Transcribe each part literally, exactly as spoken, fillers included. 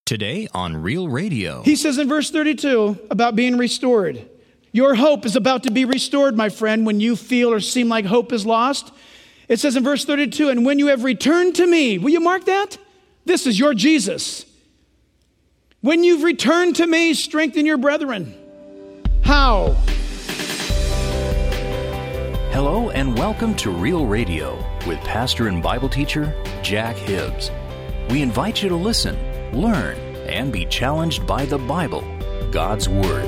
Today on Real Radio. He says in verse thirty-two about being restored. Your hope is about to be restored, my friend, when you feel or seem like hope is lost. It says in verse thirty-two, and when you have returned to me, will you mark that? This is your Jesus. When you've returned to me, strengthen your brethren. How? Hello and welcome to Real Radio with pastor and Bible teacher Jack Hibbs. We invite you to listen, learn, and be challenged by the Bible, God's Word.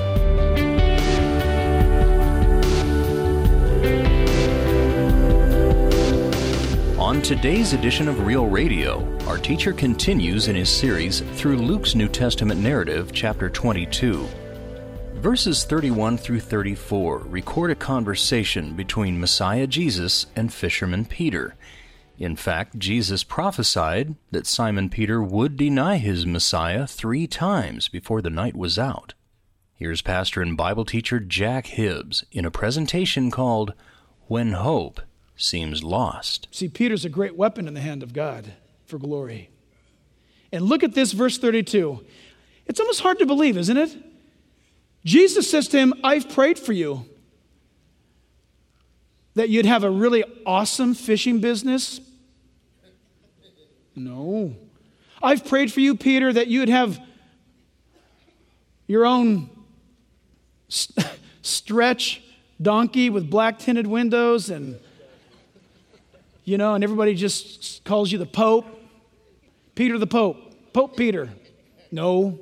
On today's edition of Real Radio, our teacher continues in his series through Luke's New Testament narrative, chapter twenty-two. Verses thirty-one through thirty-four record a conversation between Messiah Jesus and fisherman Peter. In fact, Jesus prophesied that Simon Peter would deny his Messiah three times before the night was out. Here's pastor and Bible teacher Jack Hibbs in a presentation called When Hope Seems Lost. See, Peter's a great weapon in the hand of God for glory. And look at this, verse thirty-two. It's almost hard to believe, isn't it? Jesus says to him, I've prayed for you that you'd have a really awesome fishing business. No. I've prayed for you, Peter, that you'd have your own st- stretch donkey with black tinted windows and, you know, and everybody just calls you the Pope. Peter the Pope. Pope Peter. No.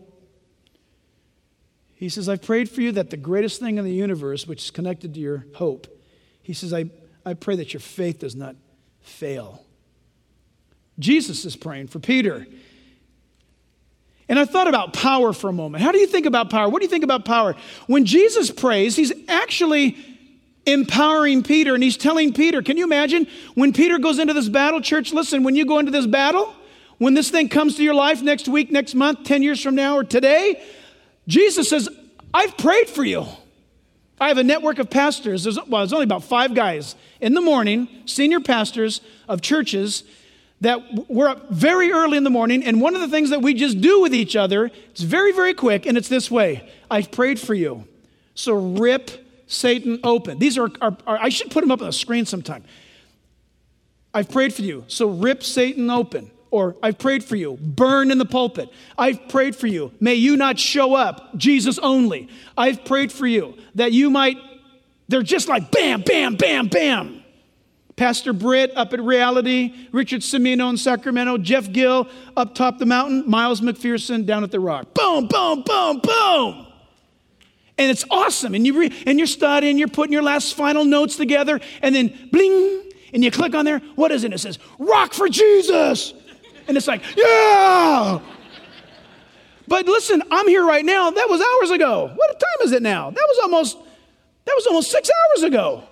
He says, I've prayed for you that the greatest thing in the universe, which is connected to your hope, he says, I, I pray that your faith does not fail. Jesus is praying for Peter. And I thought about power for a moment. How do you think about power? What do you think about power? When Jesus prays, he's actually empowering Peter, and he's telling Peter, can you imagine when Peter goes into this battle? Church, listen, when you go into this battle, when this thing comes to your life next week, next month, ten years from now, or today, Jesus says, I've prayed for you. I have a network of pastors. There's, well, there's only about five guys in the morning, senior pastors of churches, that we're up very early in the morning, and one of the things that we just do with each other, it's very, very quick, and it's this way. I've prayed for you. So rip Satan open. These are, are, are I should put them up on the screen sometime. I've prayed for you. So rip Satan open. Or I've prayed for you. Burn in the pulpit. I've prayed for you. May you not show up. Jesus only. I've prayed for you that you might, they're just like bam, bam, bam, bam. Pastor Britt up at Reality, Richard Cimino in Sacramento, Jeff Gill up top the mountain, Miles McPherson down at the Rock. Boom, boom, boom, boom. And it's awesome. And, you re- and you're studying, you're putting your last final notes together, and then bling, and you click on there. What is it? It says, Rock for Jesus. And it's like, yeah. But listen, I'm here right now. That was hours ago. What time is it now? That was almost, that was almost six hours ago.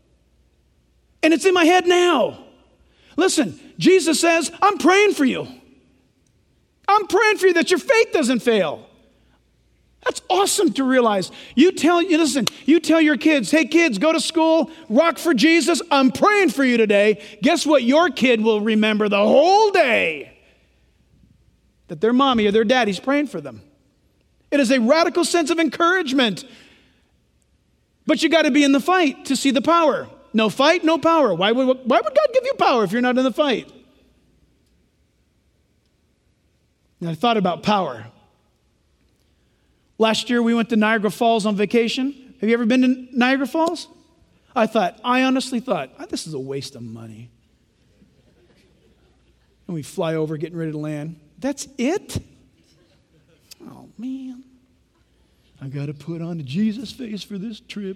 And it's in my head now. Listen, Jesus says, I'm praying for you. I'm praying for you that your faith doesn't fail. That's awesome to realize. You tell, you listen, you tell your kids, hey kids, go to school, rock for Jesus. I'm praying for you today. Guess what? Your kid will remember the whole day that their mommy or their daddy's praying for them. It is a radical sense of encouragement. But you got to be in the fight to see the power. No fight, no power. Why would, why would God give you power if you're not in the fight? And I thought about power. Last year we went to Niagara Falls on vacation. Have you ever been to Niagara Falls? I thought, I honestly thought, oh, this is a waste of money. And we fly over, getting ready to land. That's it? Oh, man. I got to put on a Jesus face for this trip.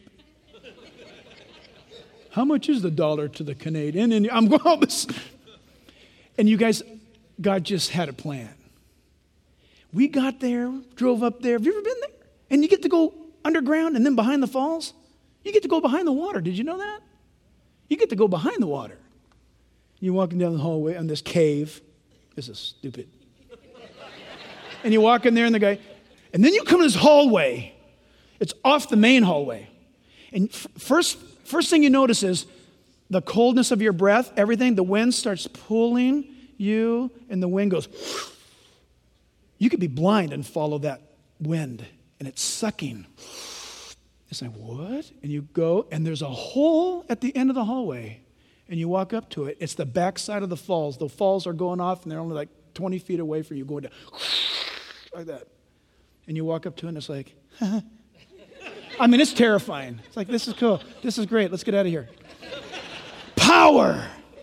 How much is the dollar to the Canadian? And I'm going, oh, this. And you guys, God just had a plan. We got there, drove up there. Have you ever been there? And you get to go underground and then behind the falls. You get to go behind the water. Did you know that? You get to go behind the water. You're walking down the hallway on this cave. This is stupid. And you walk in there and the guy, and then you come to this hallway. It's off the main hallway. And f- first, first thing you notice is the coldness of your breath, everything, the wind starts pulling you, and the wind goes. You could be blind and follow that wind, and it's sucking. It's like, what? And you go, and there's a hole at the end of the hallway, and you walk up to it. It's the backside of the falls. The falls are going off, and they're only like twenty feet away from you, going down like that. And you walk up to it, and it's like, I mean, it's terrifying. It's like, this is cool. This is great. Let's get out of here. Power.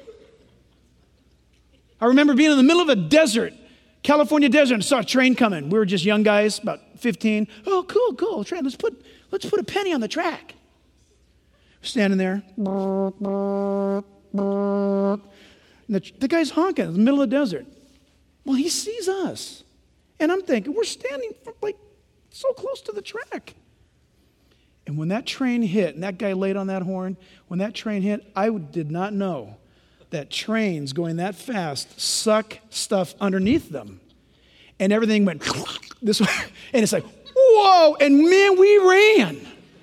I remember being in the middle of a desert, California desert, and saw a train coming. We were just young guys, about fifteen. Oh, cool, cool. Train. Let's put let's put a penny on the track. Standing there. And the, the guy's honking in the middle of the desert. Well, he sees us. And I'm thinking, we're standing like so close to the track. And when that train hit, and that guy laid on that horn, when that train hit, I did not know that trains going that fast suck stuff underneath them. And everything went this way. And it's like, whoa, and man, we ran.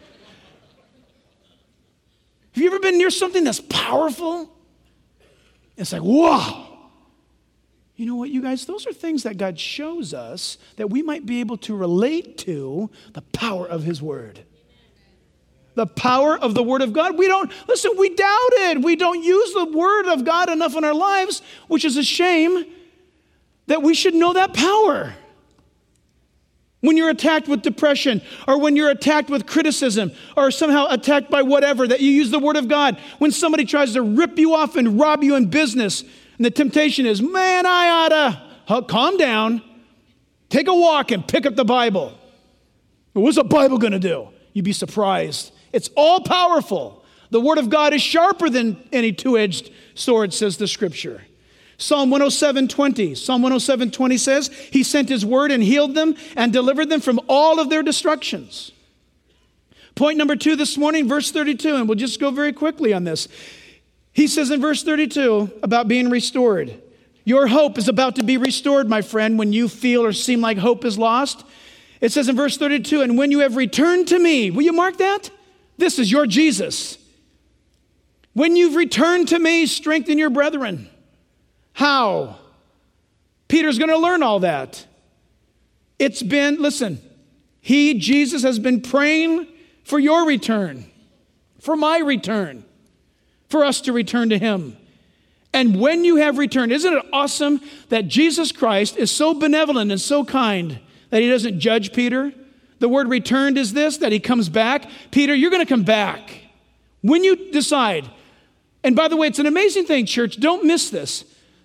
Have you ever been near something that's powerful? It's like, whoa. You know what, you guys? Those are things that God shows us that we might be able to relate to the power of his word. The power of the word of God. We don't, listen, we doubt it. We don't use the word of God enough in our lives, which is a shame that we should know that power. When you're attacked with depression, or when you're attacked with criticism, or somehow attacked by whatever, that you use the word of God. When somebody tries to rip you off and rob you in business, and the temptation is, man, I oughta, oh, calm down, take a walk and pick up the Bible. What's the Bible going to do? You'd be surprised. It's all powerful. The word of God is sharper than any two-edged sword, says the scripture. Psalm one oh seven twenty. Psalm one oh seven twenty says, he sent his word and healed them and delivered them from all of their destructions. Point number two this morning, verse thirty-two, and we'll just go very quickly on this. He says in verse thirty-two about being restored. Your hope is about to be restored, my friend, when you feel or seem like hope is lost. It says in verse thirty-two, and when you have returned to me, will you mark that? This is your Jesus. When you've returned to me, strengthen your brethren. How? Peter's going to learn all that. It's been, listen, he, Jesus, has been praying for your return, for my return, for us to return to him. And when you have returned, isn't it awesome that Jesus Christ is so benevolent and so kind that he doesn't judge Peter? The word returned is this, that he comes back. Peter, you're going to come back. When you decide, and by the way, it's an amazing thing, church, don't miss this.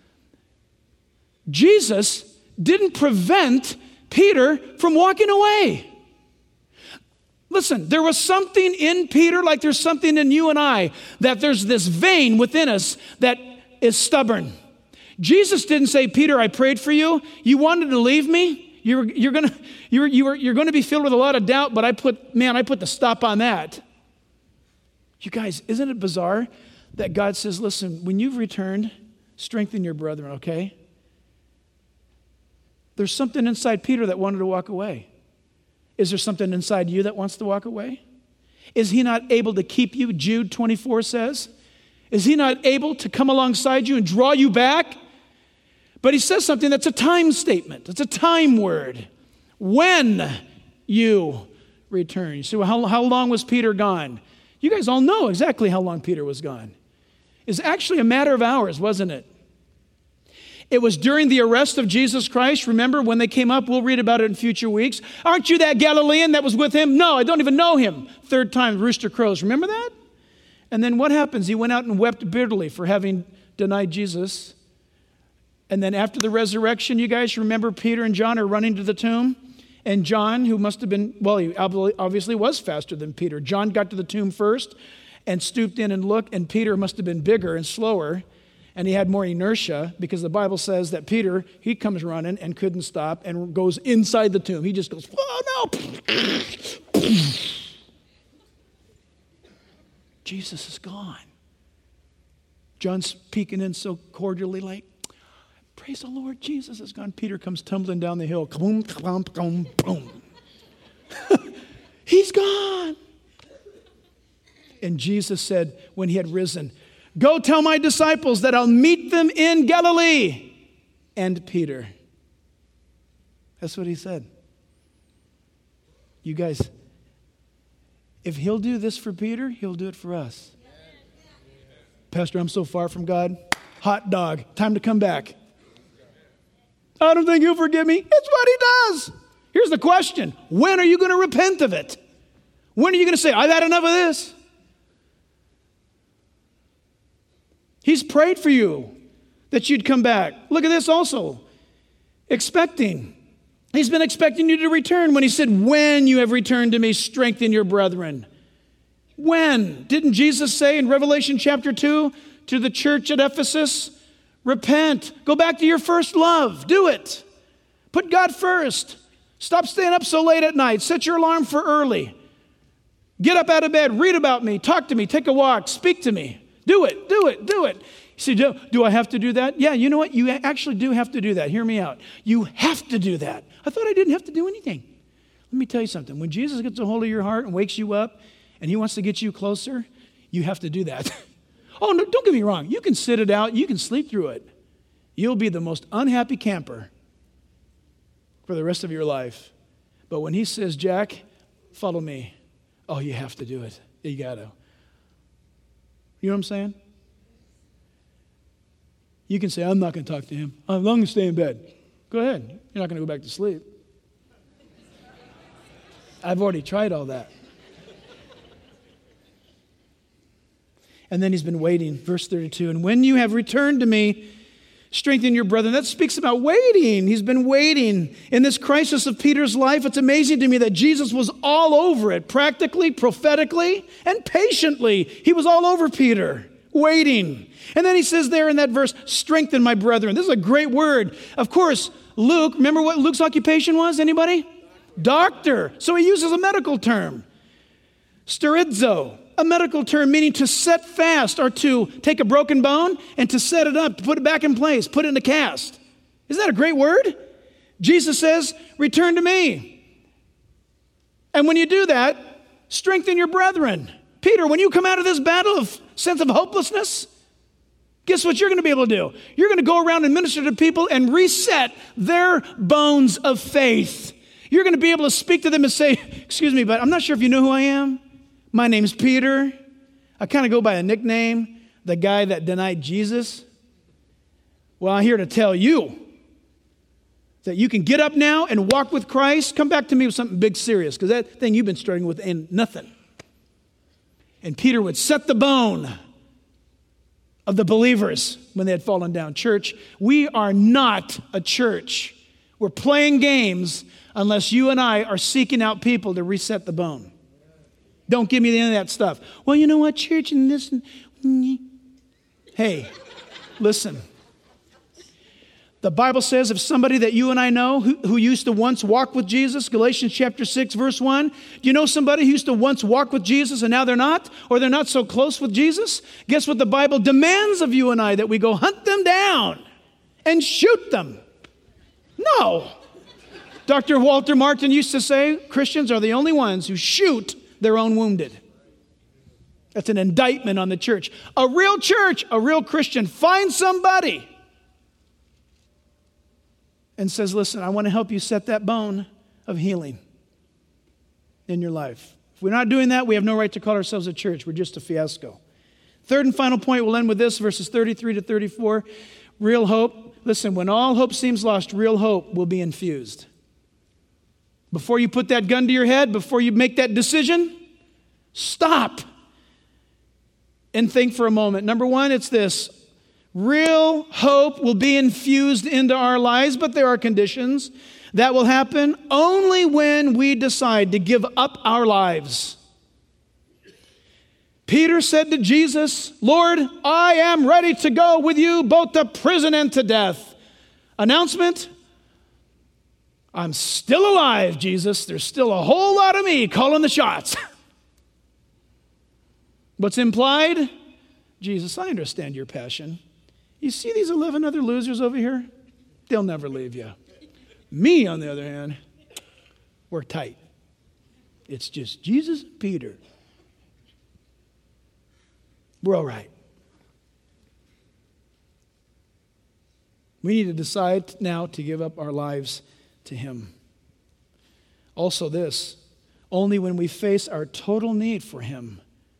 Jesus didn't prevent Peter from walking away. Listen, there was something in Peter, like there's something in you and I, that there's this vein within us that is stubborn. Jesus didn't say, Peter, I prayed for you. You wanted to leave me. You're, you're gonna, you're, you're, you're gonna be filled with a lot of doubt, but I put, man, I put the stop on that. You guys, isn't it bizarre that God says, listen, when you've returned, strengthen your brethren, okay? There's something inside Peter that wanted to walk away. Is there something inside you that wants to walk away? Is he not able to keep you, Jude twenty-four says? Is he not able to come alongside you and draw you back? But he says something that's a time statement. It's a time word. When you return. You say, well, how, how long was Peter gone? You guys all know exactly how long Peter was gone. It's actually a matter of hours, wasn't it? It was during the arrest of Jesus Christ. Remember when they came up? We'll read about it in future weeks. Aren't you that Galilean that was with him? No, I don't even know him. Third time, rooster crows. Remember that? And then what happens? He went out and wept bitterly for having denied Jesus. And then after the resurrection, you guys remember Peter and John are running to the tomb. And John, who must have been, well, he obviously was faster than Peter. John got to the tomb first and stooped in and looked. And Peter must have been bigger and slower. And he had more inertia because the Bible says that Peter, he comes running and couldn't stop and goes inside the tomb. He just goes, oh no. Jesus is gone. John's peeking in so cordially like, praise the Lord, Jesus is gone. Peter comes tumbling down the hill. Boom, boom, boom, boom. He's gone. And Jesus said when he had risen, go tell my disciples that I'll meet them in Galilee. And Peter. That's what he said. You guys, if he'll do this for Peter, he'll do it for us. Pastor, I'm so far from God. Hot dog. Time to come back. I don't think he'll forgive me. It's what he does. Here's the question. When are you going to repent of it? When are you going to say, I've had enough of this? He's prayed for you that you'd come back. Look at this also. Expecting. He's been expecting you to return when he said, when you have returned to me, strengthen your brethren. When? Didn't Jesus say in Revelation chapter two to the church at Ephesus, repent. Go back to your first love. Do it. Put God first. Stop staying up so late at night. Set your alarm for early. Get up out of bed. Read about me. Talk to me. Take a walk. Speak to me. Do it. Do it. Do it. You say, do, do I have to do that? Yeah, you know what? You actually do have to do that. Hear me out. You have to do that. I thought I didn't have to do anything. Let me tell you something. When Jesus gets a hold of your heart and wakes you up and he wants to get you closer, you have to do that. Oh, no, don't get me wrong. You can sit it out. You can sleep through it. You'll be the most unhappy camper for the rest of your life. But when he says, Jack, follow me, oh, you have to do it. You got to. You know what I'm saying? You can say, I'm not going to talk to him. I'm going to stay in bed. Go ahead. You're not going to go back to sleep. I've already tried all that. And then he's been waiting. Verse thirty-two, and when you have returned to me, strengthen your brethren. That speaks about waiting. He's been waiting. In this crisis of Peter's life, it's amazing to me that Jesus was all over it, practically, prophetically, and patiently. He was all over Peter, waiting. And then he says there in that verse, strengthen my brethren. This is a great word. Of course, Luke, remember what Luke's occupation was? Anybody? Doctor. So he uses a medical term. Sterizo. A medical term meaning to set fast or to take a broken bone and to set it up, to put it back in place, put it in a cast. Isn't that a great word? Jesus says, return to me. And when you do that, strengthen your brethren. Peter, when you come out of this battle of sense of hopelessness, guess what you're going to be able to do? You're going to go around and minister to people and reset their bones of faith. You're going to be able to speak to them and say, excuse me, but I'm not sure if you know who I am. My name's Peter. I kind of go by a nickname, the guy that denied Jesus. Well, I'm here to tell you that you can get up now and walk with Christ. Come back to me with something big, serious, because that thing you've been struggling with ain't nothing. And Peter would set the bone of the believers when they had fallen down. Church, we are not a church. We're playing games unless you and I are seeking out people to reset the bone. Don't give me any of that stuff. Well, you know what, church, and this. And... Hey, listen. The Bible says if somebody that you and I know who, who used to once walk with Jesus, Galatians chapter six, verse one, do you know somebody who used to once walk with Jesus and now they're not? Or they're not so close with Jesus? Guess what the Bible demands of you and I? That we go hunt them down and shoot them. No. Doctor Walter Martin used to say, Christians are the only ones who shoot their own wounded. That's an indictment on the church. A real church, a real Christian, finds somebody and says, listen, I want to help you set that bone of healing in your life. If we're not doing that, we have no right to call ourselves a church. We're just a fiasco. Third and final point, we'll end with this, verses thirty-three to thirty-four. Real hope. Listen, when all hope seems lost, real hope will be infused. Before you put that gun to your head, before you make that decision, stop and think for a moment. Number one, it's this. Real hope will be infused into our lives, but there are conditions. That will happen only when we decide to give up our lives. Peter said to Jesus, Lord, I am ready to go with you both to prison and to death. Announcement, I'm still alive, Jesus. There's still a whole lot of me calling the shots. What's implied? Jesus, I understand your passion. You see these eleven other losers over here? They'll never leave you. Me, on the other hand, we're tight. It's just Jesus and Peter. We're all right. We need to decide now to give up our lives to him. Also this, only when we face our total need for him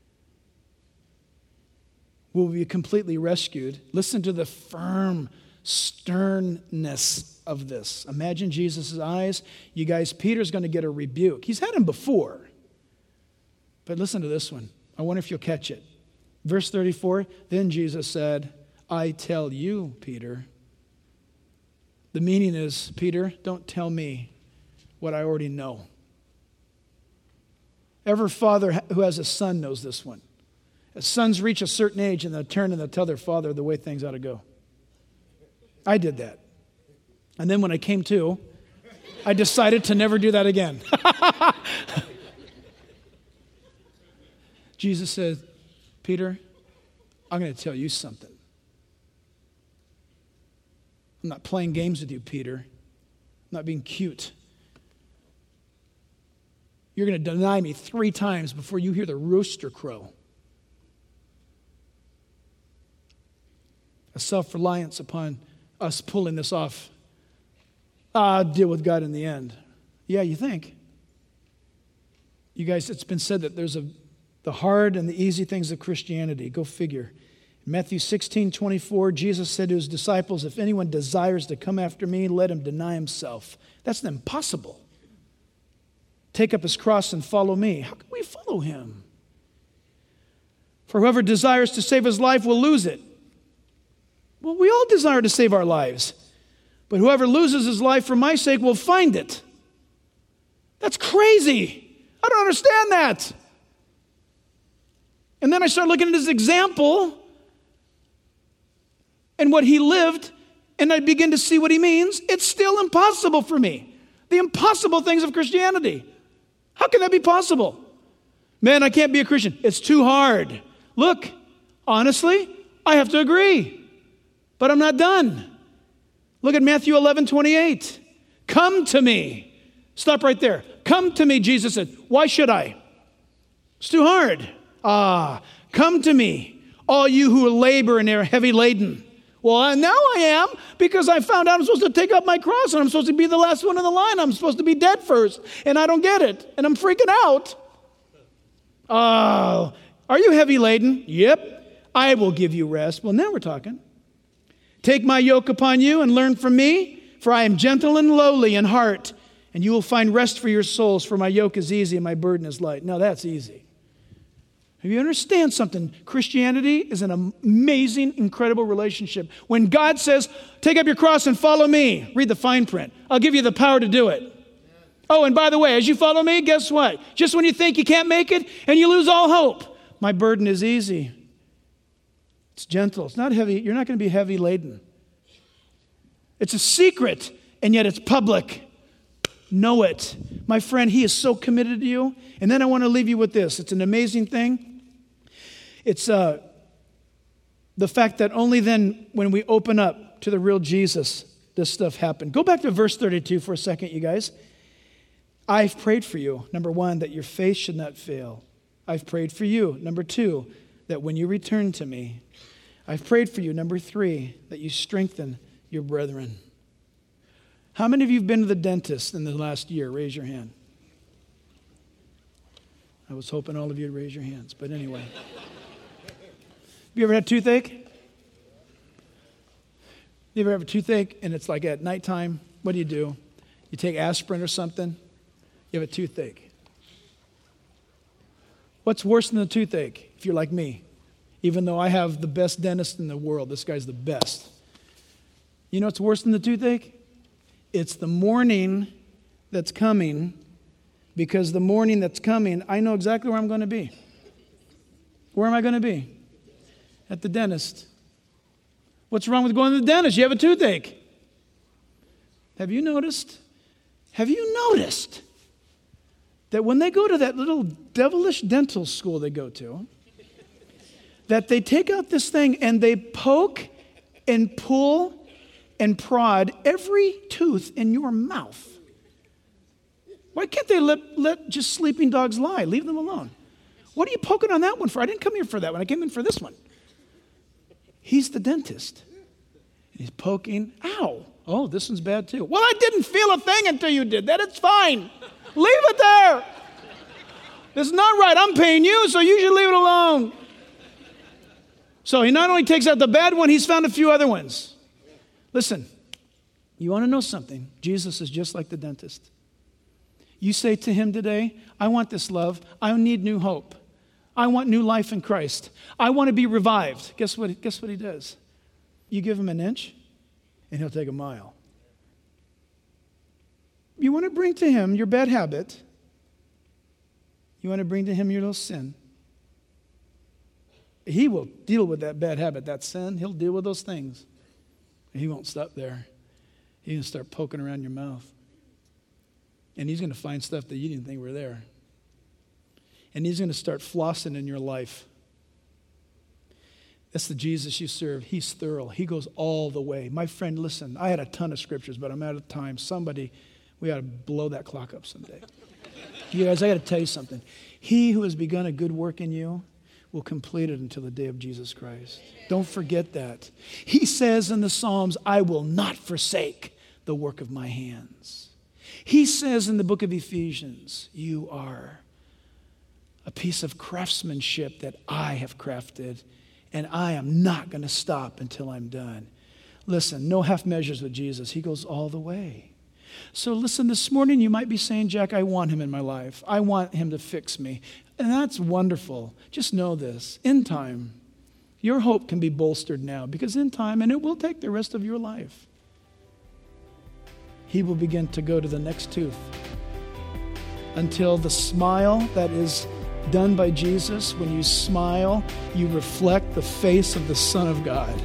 will we be completely rescued. Listen to the firm sternness of this. Imagine Jesus' eyes. You guys, Peter's going to get a rebuke. He's had him before. But listen to this one. I wonder if you'll catch it. Verse thirty-four, then Jesus said, I tell you, Peter. The meaning is, Peter, don't tell me what I already know. Every father who has a son knows this one. As sons reach a certain age and they'll turn and they'll tell their father the way things ought to go. I did that. And then when I came to, I decided to never do that again. Jesus said, Peter, I'm going to tell you something. I'm not playing games with you, Peter. I'm not being cute. You're going to deny me three times before you hear the rooster crow. A self-reliance upon us pulling this off. Ah, I'll deal with God in the end. Yeah, you think. You guys, it's been said that there's a the hard and the easy things of Christianity. Go figure. In Matthew sixteen twenty-four, Jesus said to his disciples, if anyone desires to come after me, let him deny himself. That's impossible. Take up his cross and follow me. How can we follow him? For whoever desires to save his life will lose it. Well, we all desire to save our lives. But whoever loses his life for my sake will find it. That's crazy. I don't understand that. And then I start looking at his example and what he lived, and I begin to see what he means. It's still impossible for me. The impossible things of Christianity. How can that be possible? Man, I can't be a Christian. It's too hard. Look, honestly, I have to agree. But I'm not done. Look at Matthew eleven twenty-eight. Come to me. Stop right there. Come to me, Jesus said. Why should I? It's too hard. Ah, come to me, all you who labor and are heavy laden. Well, now I am, because I found out I'm supposed to take up my cross and I'm supposed to be the last one in the line. I'm supposed to be dead first, and I don't get it, and I'm freaking out. Oh, are you heavy laden? Yep, I will give you rest. Well, now we're talking. Take my yoke upon you and learn from me, for I am gentle and lowly in heart, and you will find rest for your souls, for my yoke is easy and my burden is light. Now that's easy. If you understand something, Christianity is an amazing, incredible relationship. When God says, take up your cross and follow me, read the fine print. I'll give you the power to do it. Oh, and by the way, as you follow me, guess what? Just when you think you can't make it and you lose all hope, my burden is easy. It's gentle. It's not heavy. You're not going to be heavy laden. It's a secret, and yet it's public. Know it. My friend, he is so committed to you. And then I want to leave you with this. It's an amazing thing. It's uh, the fact that only then when we open up to the real Jesus, this stuff happened. Go back to verse thirty-two for a second, you guys. I've prayed for you, number one, that your faith should not fail. I've prayed for you, number two, that when you return to me. I've prayed for you, number three, that you strengthen your brethren. How many of you have been to the dentist in the last year? Raise your hand. I was hoping all of you would raise your hands, but anyway. Have you ever had toothache? You ever have a toothache and it's like at nighttime? What do you do? You take aspirin or something? You have a toothache. What's worse than the toothache if you're like me? Even though I have the best dentist in the world, this guy's the best. You know what's worse than the toothache? It's the morning that's coming, because the morning that's coming, I know exactly where I'm going to be. Where am I going to be? At the dentist. What's wrong with going to the dentist? You have a toothache. Have you noticed? Have you noticed that when they go to that little devilish dental school they go to, that they take out this thing and they poke and pull and prod every tooth in your mouth? Why can't they let, let just sleeping dogs lie? Leave them alone. What are you poking on that one for? I didn't come here for that one. I came in for this one. He's the dentist. He's poking. Ow. Oh, this one's bad too. Well, I didn't feel a thing until you did that. It's fine. Leave it there. It's not right. I'm paying you, so you should leave it alone. So he not only takes out the bad one, he's found a few other ones. Listen, you want to know something? Jesus is just like the dentist. You say to him today, I want this love. I need new hope. I want new life in Christ. I want to be revived. Guess what, guess what he does? You give him an inch, and he'll take a mile. You want to bring to him your bad habit. You want to bring to him your little sin. He will deal with that bad habit, that sin. He'll deal with those things. He won't stop there. He's going to start poking around your mouth. And he's going to find stuff that you didn't think were there. And he's going to start flossing in your life. That's the Jesus you serve. He's thorough. He goes all the way. My friend, listen, I had a ton of scriptures, but I'm out of time. Somebody, we ought to blow that clock up someday. You guys, I got to tell you something. He who has begun a good work in you will complete it until the day of Jesus Christ. Don't forget that. He says in the Psalms, I will not forsake the work of my hands. He says in the book of Ephesians, you are a piece of craftsmanship that I have crafted, and I am not going to stop until I'm done. Listen, no half measures with Jesus. He goes all the way. So listen, this morning you might be saying, Jack, I want him in my life. I want him to fix me. And that's wonderful. Just know this. In time, your hope can be bolstered now, because in time, and it will take the rest of your life, he will begin to go to the next tooth until the smile that is done by Jesus, when you smile, you reflect the face of the Son of God.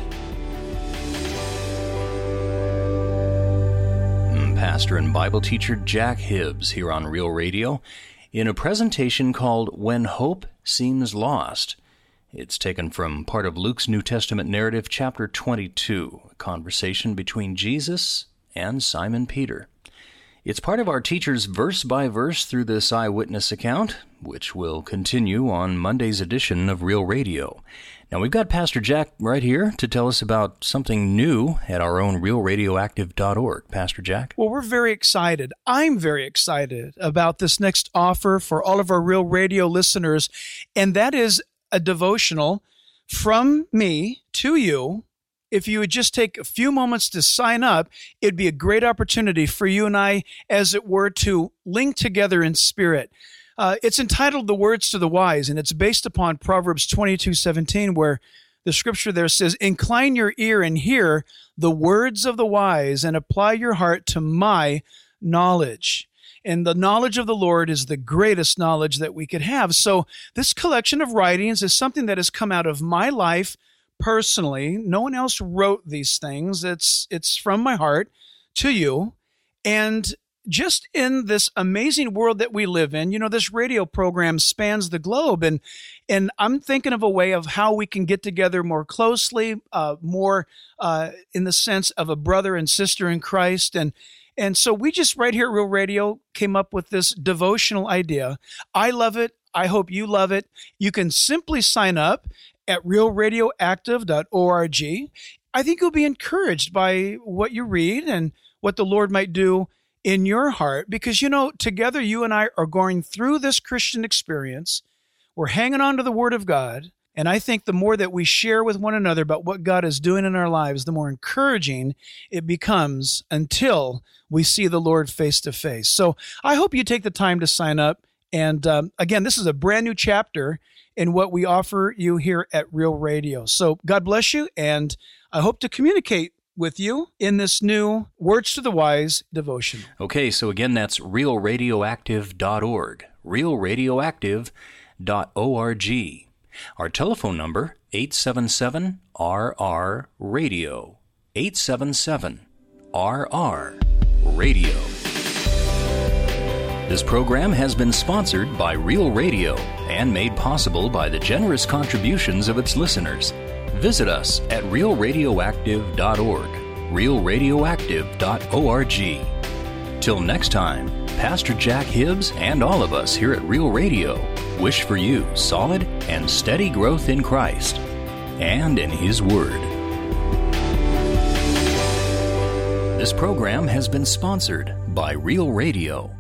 Pastor and Bible teacher Jack Hibbs here on Real Radio in a presentation called When Hope Seems Lost. It's taken from part of Luke's New Testament narrative, chapter twenty-two, a conversation between Jesus and Simon Peter. It's part of our teacher's verse-by-verse through this eyewitness account, which will continue on Monday's edition of Real Radio. Now, we've got Pastor Jack right here to tell us about something new at our own real radioactive dot org. Pastor Jack? Well, we're very excited. I'm very excited about this next offer for all of our Real Radio listeners, and that is a devotional from me to you. If you would just take a few moments to sign up, it'd be a great opportunity for you and I, as it were, to link together in spirit. Uh, it's entitled The Words to the Wise, and it's based upon Proverbs twenty-two seventeen, where the scripture there says, incline your ear and hear the words of the wise, and apply your heart to my knowledge. And the knowledge of the Lord is the greatest knowledge that we could have. So this collection of writings is something that has come out of my life personally. No one else wrote these things. It's it's from my heart to you. And just in this amazing world that we live in, you know, this radio program spans the globe. And and I'm thinking of a way of how we can get together more closely, uh, more uh, in the sense of a brother and sister in Christ. And and so we just right here at Real Radio came up with this devotional idea. I love it. I hope you love it. You can simply sign up at real radioactive dot org. I think you'll be encouraged by what you read and what the Lord might do in your heart, because, you know, together you and I are going through this Christian experience. We're hanging on to the Word of God, and I think the more that we share with one another about what God is doing in our lives, the more encouraging it becomes until we see the Lord face to face. So I hope you take the time to sign up. And um, again, this is a brand new chapter in what we offer you here at Real Radio. So God bless you, and I hope to communicate with you in this new Words to the Wise devotion. Okay, so again, that's real radioactive dot org, real radioactive dot org. Our telephone number, eight seven seven R R radio, eight seven seven R R radio. This program has been sponsored by Real Radio and made possible by the generous contributions of its listeners. Visit us at real radioactive dot org, real radioactive dot org. Till next time, Pastor Jack Hibbs and all of us here at Real Radio wish for you solid and steady growth in Christ and in His Word. This program has been sponsored by Real Radio.